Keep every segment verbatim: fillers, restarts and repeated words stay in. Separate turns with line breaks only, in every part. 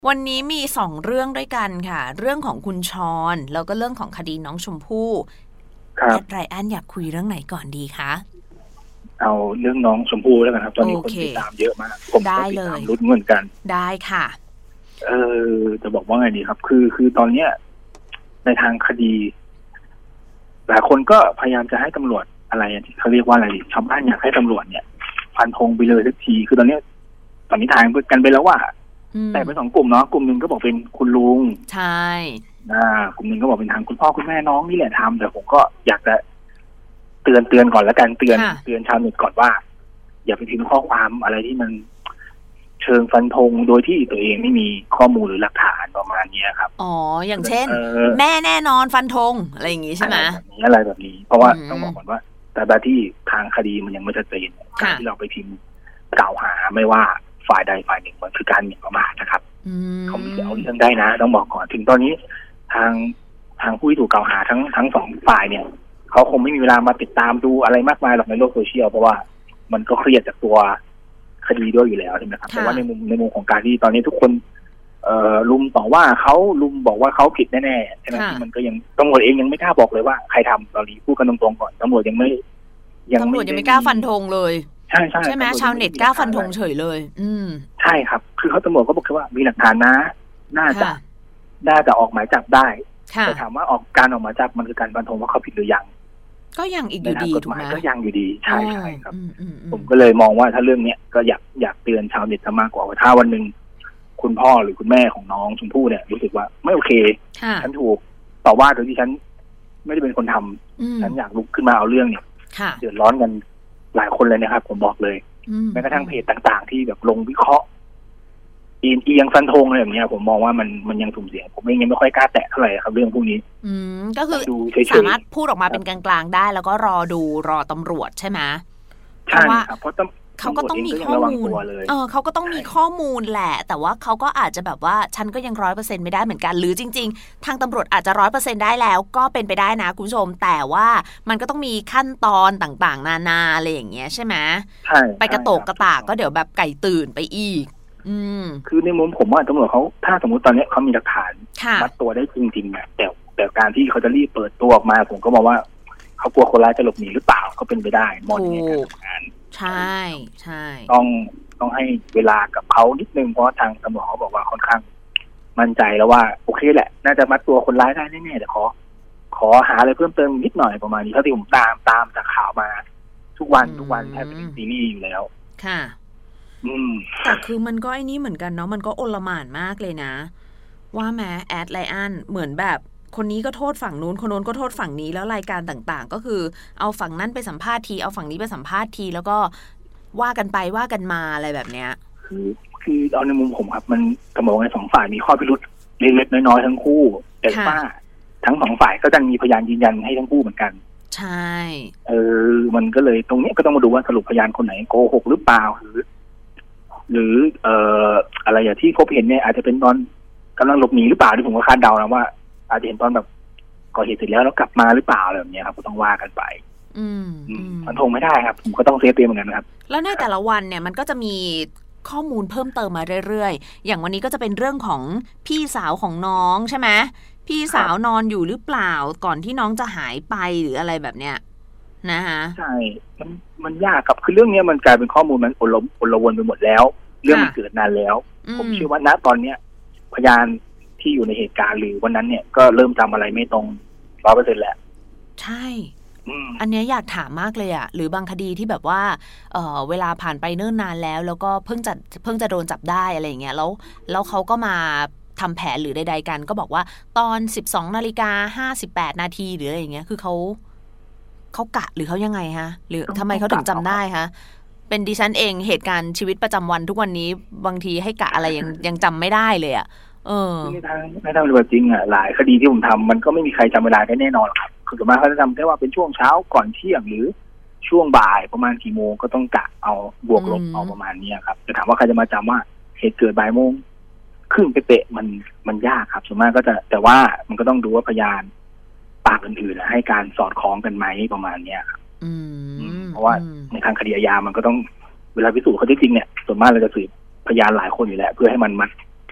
วันนี้มีสองเรื่องด้วยกันค่ะเรื่องของคุณชรแล้วก็เรื่องของคดีน้องชมพู่
ครั
แอบ ดไรอันอยากคุยเรื่องไหนก่อนดีคะ
เอาเรื่องน้องชมพู่แล้วกันครับตอนนี้คนติดตามเยอะมากผมก็ติดตามลุ้นเหมือนกัน
ได้ค่ะ
เออจะบอกว่าไงดีครับคือคือตอนเนี้ยในทางคดีหลายคนก็พยายามจะให้ตำรวจอะไรเขาเรียกว่าอะไรชาวบ้านอยากให้ตำรวจเนี่ยฟันธงไปเลยสักทีคือตอนนี้ตอนนี้ทางกันไปแล้วว่าแต่เป็นสองกลุ่มเนาะกลุ่มหนึ่งก็บอกเป็นคุณลุง
ใช่
อ่ากลุ่มหนึ่งก็บอกเป็นทางคุณพ่อคุณแม่น้องนี่แหละทำแต่ผมก็อยากจะเตือนเตือนก่อนแล้วกันเตือนเตือนชาวเน็ตก่อนว่าอย่าไปพิมพ์ข้อความอะไรที่มันเชิงฟันธงโดยที่ตัวเองไม่มีข้อมูลหรือหลักฐานประมาณนี้ครับ
อ๋ออย่างเช่นแม่แน่นอนฟันธงอะไรอย่างงี้ใช่ไหม
แบบนี้อะไรแบบนี้เพราะว่าต้องบอกก่อนว่าแต่แบบที่ทางคดีมันยังไม่ชัดเจนการที่เราไปพิมพ์กล่าวหาไม่ว่าฝ่ายใดฝ่ายหนึ่งมันคือการหมิ่นประมาทนะครับเขาไม่จะเอาเรื่องได้นะต้องบอกก่อนถึงตอนนี้ทางทางผู้ที่ถูกกล่าวหาทั้งทั้งสองฝ่ายเนี่ยเขาคงไม่มีเวลามาติดตามดูอะไรมากมายหรอกในโลกโซเชียลเพราะว่ามันก็เครียดจากตัวคดีด้วยอยู่แล้วใช่ไหมครับแต่ว่าในมุมในมุมของการที่ตอนนี้ทุกคนเอ่อลุมต่อว่าเขาลุมบอกว่าเขาผิดแน่ๆใช่ไหมที่มันก็ยังตำรวจเองยังไม่กล้าบอกเลยว่าใครทำตอนนี้พูดกันตรงๆก่อนตำรวจยังไม่
ยังตำรวจยังไม่กล้าฟันธงเลย
ใช่ใช่
ใช่ไหมชาวเน็ตกล้าฟันธงเฉยเลยอืม
ใช่ครับคือเขาตำรวจก็บอกแค่ว่ามีหลักฐานนะน่าจะน่าจะออกหมายจับได้แต่ถามว่าออกการออกหมายจับมันคือการฟันธงว่าเขาผิดหรือยัง
ก็ยังอีกอยู่ดีถูกไหม
ก็ยังอยู่ดีใช่ใช่ครับผมก็เลยมองว่าถ้าเรื่องเนี้ยก็อยากอยากเตือนชาวเน็ตมากกว่าว่าถ้าวันหนึ่งคุณพ่อหรือคุณแม่ของน้องชมพู่เนี่ยรู้สึกว่าไม่โอเคฉันถูกต่อว่าโดยที่ฉันไม่ได้เป็นคนทำฉันอยากลุกขึ้นมาเอาเรื่องเนี่ยเดือดร้อนกันหลายคนเลยนะครับผมบอกเลยแม้กระทั่งเพจต่างๆที่แบบลงวิเคราะห์เอียงเอียงฟันธงอะไรแบบนี้ผมมองว่ามันมันยังสุ่มเสี่ยงผมเองยังไม่ค่อยกล้าแตะเท่าไหร่ครับเรื่องพวกนี้
อืมก็คือสามารถพูดออกมาเป็นกลางๆได้แล้วก็รอดูรอตำรวจใช่ไหม
ใช่ครับเพราะ
เขาก็ต้องมีข้อมูลเออเขาก็ต้องมีข้อมูลแหละแต่ว่าเขาก็อาจจะแบบว่าฉันก็ยังร้อยเปอร์เซ็นต์ไม่ได้เหมือนกันหรือจริงๆทางตำรวจอาจจะร้อยเปอร์เซ็นต์ได้แล้วก็เป็นไปได้นะคุณผู้ชมแต่ว่ามันก็ต้องมีขั้นตอนต่างๆนานาอะไรอย่างเงี้ยใช่ไหม
ใช่
ไปกระโตกกระตากก็เดี๋ยวแบบไก่ตื่นไปอีกอืม
คือในมุมผมว่าตำรวจเขาถ้าสมมติตอนนี้เขามีหลักฐานมัดตัวได้จริงๆเนี่ยแต่แต่การที่เขาจะรีบเปิดตัวออกมาผมก็มองว่าเขากลัวคนร้ายจะหลบหนีหรือเปล่าก็เป็นไปได้มองในการทำงาน
ใช่ใช่
ต้องต้องให้เวลากับเขานิดนึงเพราะทางตำรวจเขาบอกว่าค่อนข้างมั่นใจแล้วว่าโอเคแหละน่าจะมัดตัวคนร้ายได้แน่ๆแต่ขอขอหาอะไรเพิ่มเติมนิดหน่อยประมาณนี้เท่าที่ผมตามตามจากข่าวมาทุกวันทุกวันแทบจะเป็นซีรีส์อยู่แล้ว
ค่ะแต่คือมันก็ไอ้นี้เหมือนกันเนาะมันก็โอลหม่านมากเลยนะว่าแม้แอดไลอันเหมือนแบบคนนี้ก็โทษฝั่งนู้นคนโน้นก็โทษฝั่งนี้แล้วรายการต่างๆก็คือเอาฝั่งนั้นไปสัมภาษณ์ทีเอาฝั่งนี้ไปสัมภาษณ์ทีแล้วก็ว่ากันไปว่ากันมาอะไรแบบเนี้ย
คือคือเอาในมุมผมครับมันกำลังว่าสองฝ่ายมีข้อพิรุธเล็กๆน้อยๆทั้งคู่แต่ว่าทั้งสองฝ่ายก็จะมีพยานยืนยันให้ทั้งคู่เหมือนกัน
ใช่
เออมันก็เลยตรงนี้ก็ต้องมาดูว่าสรุปพยานคนไหนโกหกหรือเปล่าหรือหรือเอ่ออะไรอย่างที่พบเห็นเนี่ยอาจจะเป็นตอนกำลังหลบหนีหรือเปล่าที่ผมก็คาดเดานะว่าอาจจะเห็นตอนแบบก่อเหตุเสร็จแล้วแล้วกลับมาหรือเปล่าอะไรแบบนี้ครับก็ต้องว่ากันไป
อืม
มันคงไม่ได้ครับผมก็ต้องเซฟตัวเหมือนกันครับ
แล้วในแต่ละวันเนี่ยมันก็จะมีข้อมูลเพิ่มเติมมาเรื่อยๆอย่างวันนี้ก็จะเป็นเรื่องของพี่สาวของน้องใช่ไหมพี่สาวนอนอยู่หรือเปล่าก่อนที่น้องจะหายไปหรืออะไรแบบเนี้ยนะฮะ
ใช่มันมันยากครับคือเรื่องนี้มันกลายเป็นข้อมูลมันโอลมโอลวนไปหมดแล้วเรื่องมันเกิดนานแล้วผมเชื่อว่าณตอนเนี้ยพยานที่อยู่ในเหตุการณ์หรือวันนั้นเนี่ยก็เริ่มจำอะไรไม่ตรงร้อยเปอร์เซ็นต์แล้ว
ใช่อันนี้อยากถามมากเลยอะหรือบางคดีที่แบบว่าเอ่อเวลาผ่านไปเนิ่นนานแล้วแล้วก็เพิ่งจะเพิ่งจะโดนจับได้อะไรอย่างเงี้ยแล้วแล้วเขาก็มาทำแผนหรือใดๆกันก็บอกว่าตอน สิบสองนาฬิกาห้าสิบแปดนาทีหรืออะไรอย่างเงี้ยคือเขาเขากะหรือเขายังไงฮะหรือทำไมเขาถึงจำได้ฮะเป็นดิฉันเองเหตุการณ์ชีวิตประจำวันทุกวันนี้บางทีให้กะอะไรยังยังจำไม่ได้เลยอะเออ
ในทางในทางปฏิบัติจริงอ่ะหลายคดีที่ผมทำมันก็ไม่มีใครจำเวลาได้แน่นอนหรอกครับคือส่วนมากเขาจะจำแค่ว่าเป็นช่วงเช้าก่อนเที่ยงหรือช่วงบ่ายประมาณกี่โมงก็ต้องกะเอาบวกลบเอาประมาณนี้ครับจะถามว่าใครจะมาจำว่าเหตุเกิดบ่ายโมงครึ่งเป๊ะๆมันมันยากครับส่วนมากก็จะแต่ว่ามันก็ต้องดูว่าพยานปากอื่นๆให้การสอดคล้องกันไหมประมาณนี้ครับเพราะว่าในทางคดีอาญามันก็ต้องเวลาพิสูจน์ข้อเท็จจริงเนี่ยส่วนมากเราจะสืบพยานหลายคนอยู่แล้วเพื่อให้มันมัด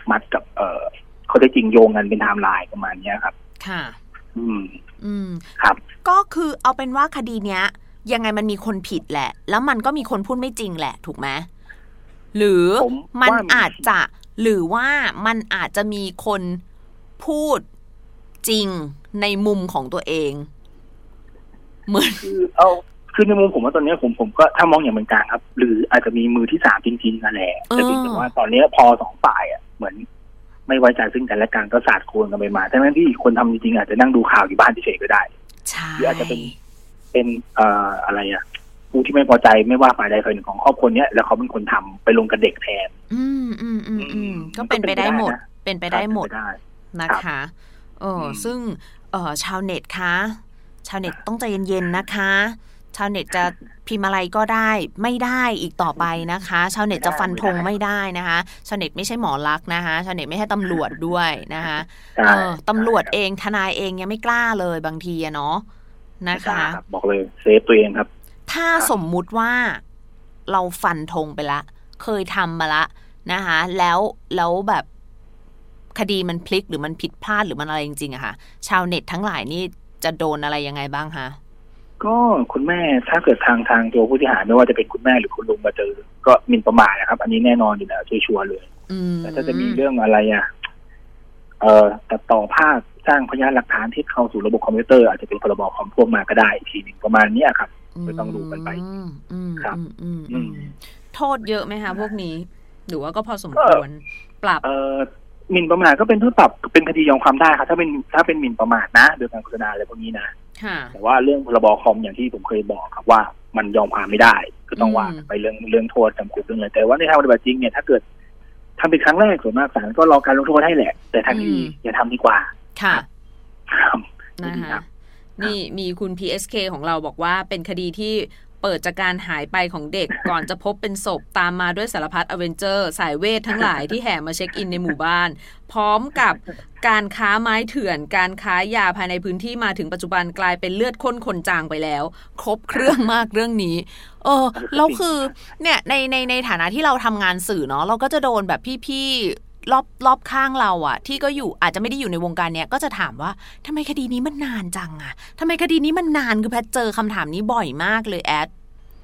มัดกับเอ่อเขาได้จริงโยงกันเป็นไทม์ไลน์ประมาณนี้ครับ
ค่ะ
อืม
อืม
ครับ
ก็คือเอาเป็นว่าคดีเนี้ยยังไงมันมีคนผิดแหละแล้วมันก็มีคนพูดไม่จริงแหละถูกไหมหรือมันอาจจะหรือว่ามันอาจจะมีคนพูดจริงในมุมของตัวเองเหมือน
คือเอาคือในมุมผมว่าตอนนี้ผมผมก็ถ้ามองอย่างเป็นกลางครับหรืออาจจะมีมือที่สามจริงๆนั่นแหละแต่เพียงแต่ว่าตอนนี้พอสองฝ่ายอ่ะเหมือนไม่ไว้ใจซึ่งกันและกันก็สาดโคนกันไปมาทั้งที่คนทำจริงๆอาจจะนั่งดูข่าวอยู่บ้านเฉยๆก็ได้หรืออาจจะเป็นเป็นเอ่ออะไรอ่ะผู้ที่ไม่พอใจไม่ว่าฝ่ายใดฝ่ายหนึ่งของครอบครัวนี้แล้วเขาเป็นคนทำไปลงกับเด็กแทน
อืมอืมอืมอืมก็เป็นไปได้หมดเป็นไปได้หมดนะคะเออซึ่งเอ่อชาวเน็ตคะชาวเน็ตต้องใจเย็นๆนะคะชาวเน็ตจะพิมพ์อะไรก็ได้ไม่ได้อีกต่อไปนะคะชาวเน็ตจะฟันธงไม่ได้นะคะชาวเน็ตไม่ใช่หมอลักษณ์นะคะชาวเน็ตไม่ใช่ตำรวจด้วยนะคะเออตำรวจเองทนายเองยังไม่กล้าเลยบางทีอะเนาะนะคะ
บอกเลยเซฟตัวเองครับ
ถ้าสมมุติว่าเราฟันธงไปละเคยทำมาละนะคะแล้วแล้วแบบคดีมันพลิกหรือมันผิดพลาดหรือมันอะไรจริงๆอะค่ะชาวเน็ตทั้งหลายนี่จะโดนอะไรยังไงบ้างคะ
ก็คุณแม่ถ้าเกิดทางทางตัวผู้เสียหายไม่ว่าจะเป็นคุณแม่หรือคุณลุงมาเจอก็หมิ่นประมาทนะครับอันนี้แน่นอนอยู่แล้วชัวร์เลยแต่ถ้าจะมีเรื่องอะไรอ่ะเอ่อตัดต่อภาพสร้างพยานหลักฐานที่เข้าสู่ระบบคอมพิวเตอร์อาจจะเป็นพรบคอมพวกมาก็ได้อีกทีหนึ่งประมาณนี้ครับก็ต้องดูกันไปครับ
โทษเยอะไหมคะพวกนี้หรือว่าก็พอสมควรปรับ
เอ่อหมิ่นประมาทก็เป็นโทษปรับเป็นคดียอมความได้ครับถ้าเป็นถ้าเป็นหมิ่นประมาทนะโดยการโฆษณาอะไรพวกนี้นะแต่ว่าเรื่องพรบคอมอย่างที่ผมเคยบอกครับว่ามันยอมความไม่ได้ก็ต้องว่าไปเรื่องเรื่องโทษจำคุกเรื่องอะไรแต่ว่าในทางปฏิบัติจริงเนี่ยถ้าเกิดทำเป็นครั้งแรกส่วนมากศาลก็รอการลงโทษให้แหละแต่ทางนี้อย่าทำดีกว่า
ค่ะนะคะนี่มีคุณ พี เอส เค ของเราบอกว่าเป็นคดีที่เปิดจากการหายไปของเด็กก่อนจะพบเป็นศพตามมาด้วยสารพัดอเวนเจอร์สายเวททั้งหลายที่แห่มาเช็คอินในหมู่บ้านพร้อมกับการค้าไม้เถื่อนการค้ายาภายในพื้นที่มาถึงปัจจุบันกลายเป็นเลือดข้นคนจางไปแล้วครบเครื่องมากเรื่องนี้เออแล้วคือเนี่ยในในในฐานะที่เราทำงานสื่อเนาะเราก็จะโดนแบบพี่ๆรอบรอบข้างเราอะที่ก็อยู่อาจจะไม่ได้อยู่ในวงการเนี้ยก็จะถามว่าทำไมคดีนี้มันนานจังอะทำไมคดีนี้มันนานคือแพทเจอคำถามนี้บ่อยมากเลยแอด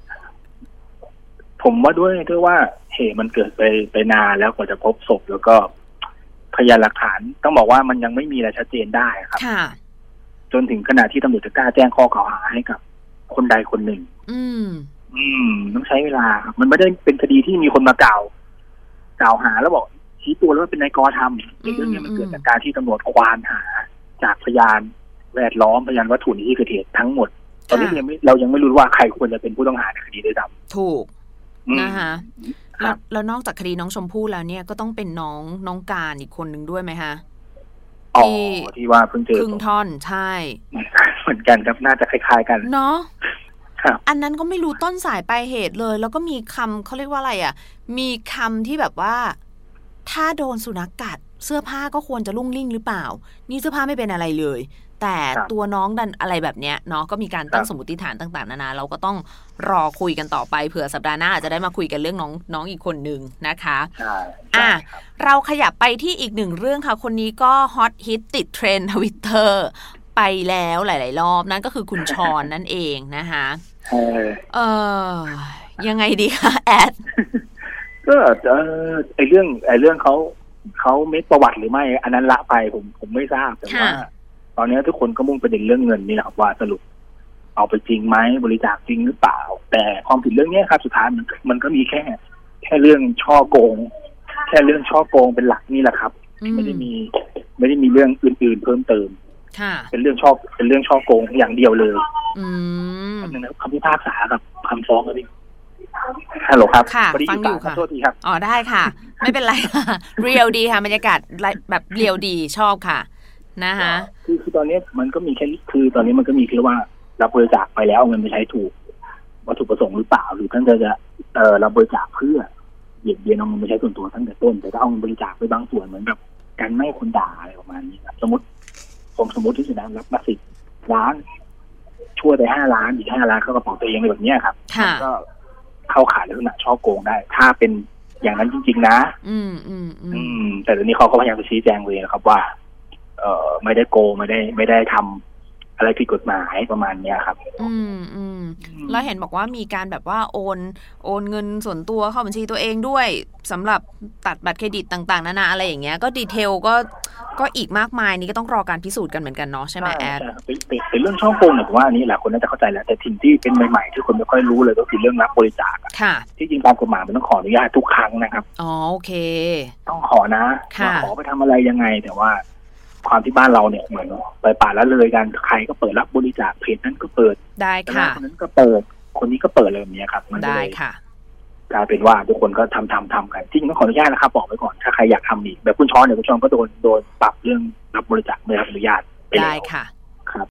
ผมว่าด้วยด้วยว่าเหตุมันเกิดไปไปนานแล้วกว่าจะพบศพแล้วก็พยานหลักฐานต้องบอกว่ามันยังไม่มีอะไรชัดเจนได้ครับจนถึงขนาดที่ตำรวจจะกล้าแจ้งข้อกล่าวหาให้กับคนใดคนหนึ่ง อืมอืมต้องใช้เวลาครับมันไม่ได้เป็นคดีที่มีคนมากล่าวกล่าวหาแล้วบอกชี้ตัวแล้วว่าเป็นนายกทำในเรื่องนี้มันเกิดจากการที่ตำรวจควานหาจากพยานแวดล้อมพยานวัตถุในที่เกิดเหตุทั้งหมดตอนนี้ยังไม่เรายังไม่รู้ว่าใครควรจะเป็นผู้ต้องหาในคดีด้วยซ้ำ
ถูกนะคะแล้วแล้วนอกจากคดีน้องชมพู่แล้วเนี่ยก็ต้องเป็นน้องน้องการอีกคนหนึ่งด้วยไหมคะ
ที่ที่ว่าเพิ่งเจอ
ครึ่งท่อนใช่
เหมือนกันครับน่าจะคล้ายๆกัน
เนาะอันนั้นก็ไม่รู้ต้นสายปลายเหตุเลยแล้วก็มีคำเขาเรียกว่าอะไรอ่ะมีคำที่แบบว่าถ้าโดนสุนัขกัดเสื้อผ้าก็ควรจะลุ่งลิ่งหรือเปล่านี่เสื้อผ้าไม่เป็นอะไรเลยแต่ตัวน้องดันอะไรแบบเนี้ยเนาะก็มีการตั้งสมมติฐานต่างๆนานาเราก็ต้องรอคุยกันต่อไปเผื่อสัปดาห์หน้าอาจจะได้มาคุยกันเรื่องน้องน้องอีกคนนึงนะคะอ่ะเราขยับไปที่อีกหนึ่งเรื่องค่ะคนนี้ก็ฮอตฮิตติดเทรนด์ Twitter ไปแล้วหลายๆรอบนั่นก็คือคุณชอนนั่นเองนะคะเออยังไงดีคะแอด
ก็เออไอเรื่องไอเรื่องเขาเขาเมคประวัติหรือไม่อันนั้นละไปผมผมไม่ทราบแต่ว่าตอนนี้ทุกคนก็มุ่งประเด็นเรื่องเงินนี่แหละครับว่าสรุปเอาไปจริงไหมบริจาคจริงหรือเปล่าแต่ความผิดเรื่องนี้ครับสุดท้ายมันมันก็มีแค่แค่เรื่องช่อโกงแค่เรื่องช่อโกงเป็นหลักนี่แหละครับไม่ได้มีไม่ได้มีเรื่องอื่นๆเพิ่มเติมเป็นเรื่องช่อเป็นเรื่องช่อโกงอย่างเดียวเลยคำพิพากษากับคำฟ้องก็ดีฮัลโหลครับ
ฟังอยู่ค่ะอ๋อได้ค่ะไม่เป็นไรค่ะเรียลดีค่ะบรรยากาศแบบเรียลดีชอบค่ะนะคะ
คือคือตอนนี้มันก็มีแค่คือตอนนี้มันก็มีแค่ว่ารับบริจาคไปแล้วเอาเงินไปใช้ถูกวัตถุประสงค์หรือเปล่าหรือท่านจะจะเอ่อรับบริจาคเพื่อเบียดเบียนเอาเงินไปใช้ส่วนตัวตั้งแต่ต้นแต่ถ้าเอาเงินบริจาคไปบางส่วนเหมือนแบบการไม่คนด่าอะไรประมาณนี้ครับสมมติผมสมมติที่สุดนะรับมาสิบล้านช่วยไปห้าล้านอีกห้าล้านเข้ากระเป๋าตัวเองอะไรแบบนี้ครับก็เข้าข่ายลักษณะช่อโกงได้ถ้าเป็นอย่างนั้นจริงๆนะ
อืมอืมอื
มแต่ตอนนี้เขาก็พยายามจะชี้แจงเลยนะครับว่าเอ่อไม่ได้โกงไม่ได้ไม่ได้ทำอะไรผิดกฎหมายประมาณนี้ครับ
อืมอืมแล้วเห็นบอกว่ามีการแบบว่าโอนโอนเงินส่วนตัวเข้าบัญชีตัวเองด้วยสำหรับตัดบัตรเครดิตต่างๆนานาอะไรอย่างเงี้ยก็ดีเทลก็ก็อีกมากมายนี่ก็ต้องรอการพิสูจน์กันเหมือนกันเนาะใช่ไหมแอด
เป็นเรื่องช่อโกงเนี่ยผมว่าอันนี้แหละคนน่าจะเข้าใจแล้วแต่สิ่งที่เป็นใหม่ๆที่คนไม่ค่อยรู้เลยก็คือเรื่องรับบริจาค
ค่ะ
ที่จริงตามกฎหมายมันต้องขออนุญาตทุกครั้งนะครับ
อ๋อโอเค
ต้องขอนะขอไปทำอะไรยังไงแต่ว่าความที่บ้านเราเนี่ยเหมือนไปป่าละเลยกันใครก็เปิดรับบริจาคเพจนั้นก็เปิด
ได้ค่ะ
คนนั้นก็เปิดคนนี้ก็เปิดเลยแบบนี้ครับมัน
ได้ค่ะ
กลายเป็นว่าทุกคนก็ทำทำทำกันจริงต้องขออนุญาตนะครับบอกไว้ก่อนถ้าใครอยากทำอีกแบบคุณช้อนเนี่ยคุณช้อนก็โดนโดนปรับเรื่องรับบริจาคไม่รับอนุญาต
ได้ค่ะ